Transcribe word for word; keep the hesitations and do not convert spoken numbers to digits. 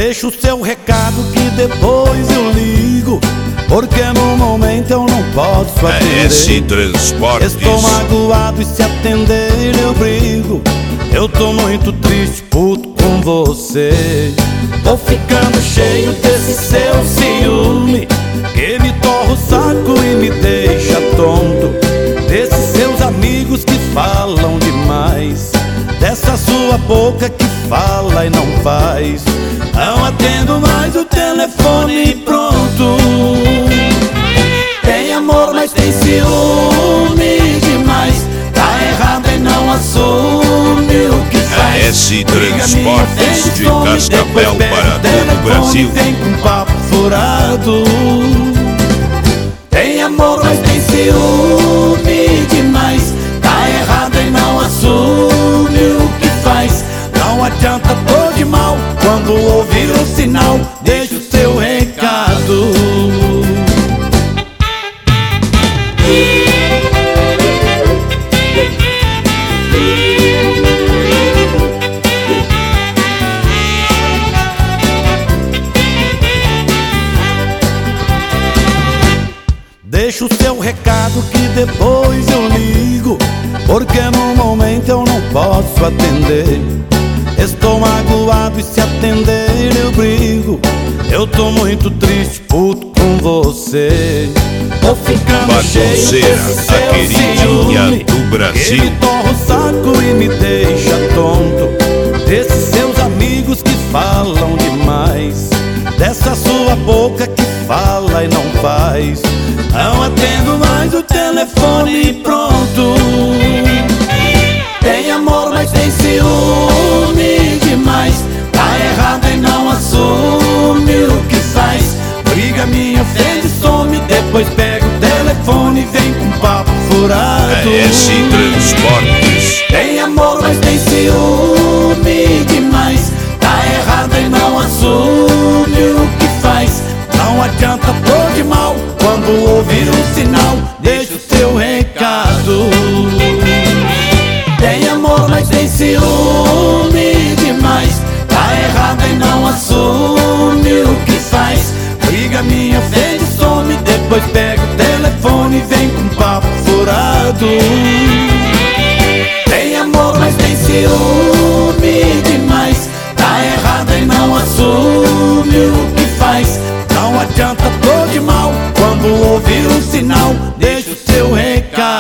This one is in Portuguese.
Deixa o seu recado que depois eu ligo, porque no momento eu não posso atender. É esse Transportes. Estou magoado e se atender eu brigo. Eu tô muito triste, puto com você. Tô ficando cheio desse seu ciúme, que me torra o saco e me deixa tonto. Desses seus amigos que falam demais, dessa sua boca que fala e não faz. Não atendo mais o telefone e pronto. Tem amor, mas tem ciúme demais. Tá errado e não assume o que faz. A S Transportes de Cascavel para todo o Brasil. Vem com papo furado. Tem amor, mas tem ciúme demais. Tá errado e não assume o que faz. Não adianta, tô de mal. Quando ouvir o sinal, deixa o seu recado. Deixa o seu recado que depois eu ligo, porque no momento eu não posso atender. Estou magoado e se atender eu brigo. Eu tô muito triste, puto com você. Tô ficando cheio desse seu a queridinha ciúme, do Brasil. que me torra o saco e me deixa tonto. Desses seus amigos que falam demais, dessa sua boca que fala e não faz. Não atendo mais o telefone e pronto. Tem amor, mas tem ciúme demais. Tá errado e não assume o que faz. Briga me ofende, some, depois pega o telefone e vem com papo furado. É esse Transportes. Tem amor, mas tem ciúme demais. Tá errado e não assume o que faz. Não adianta, tô de mal. Quando ouvir o sinal, deixa o seu recado. Tem amor, mas tem ciúme demais. Tá errado e não assume o que faz. Briga me ofende, some, depois pega o telefone e vem com papo furado. Tem amor, mas tem ciúme demais. Tá errado e não assume o que faz. Não adianta, tô de mal. Quando ouvir o sinal, deixa o seu recado.